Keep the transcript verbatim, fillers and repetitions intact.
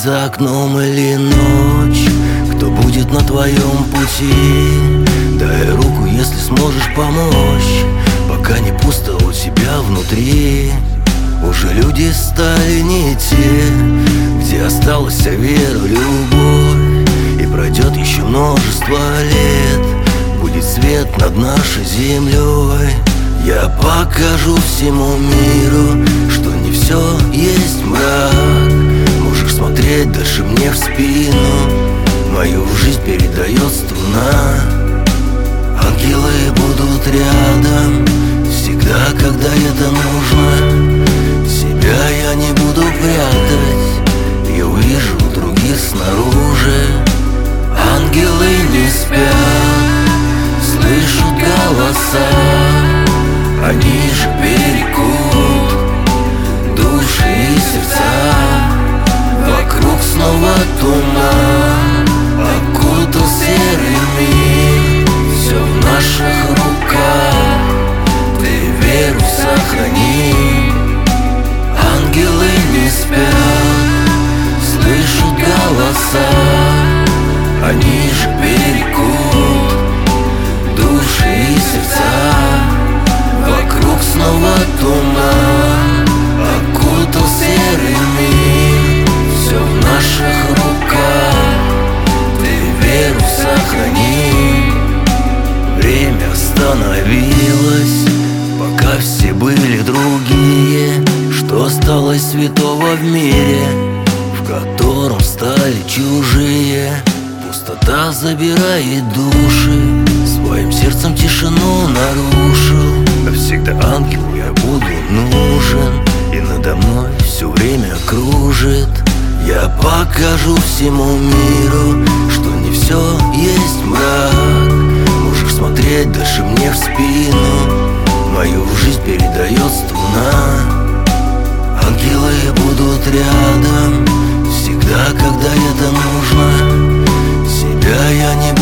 за окном или ночь, кто будет на твоем пути. Дай руку, если сможешь помочь, пока не пусто у тебя внутри. Уже люди стали не те, где осталась вся вера, любовь. И пройдет еще множество лет, будет свет над нашей землей. Я покажу всему миру, что не все есть мрак. Можешь смотреть дальше мне в спину, мою жизнь передает струна. Ангелы будут рядом всегда, когда это нужно. Себя я не буду прятать, я увижу других снаружи. Ангелы не спят, слышат голоса, они же берегут души и сердца. Вокруг снова туман, окутал серый мир. Все в наших руках, ты веру сохрани. Ангелы не спят, слышат голоса, они же берегут души и сердца. Вокруг снова туман, окутал серый мир. Все в наших руках, ты веру сохрани. Время остановилось, пока все были другие. Что осталось святого в мире, в котором стали чужие? Пустота забирает души, своим сердцем тишину нарушил. А всегда ангелу я буду нужен, и надо мной все время кружит. Я покажу всему миру, что не все есть мрак. Можешь смотреть дальше мне в спину, мою жизнь передает струна. Ангелы будут рядом всегда, когда это нужно. Себя я не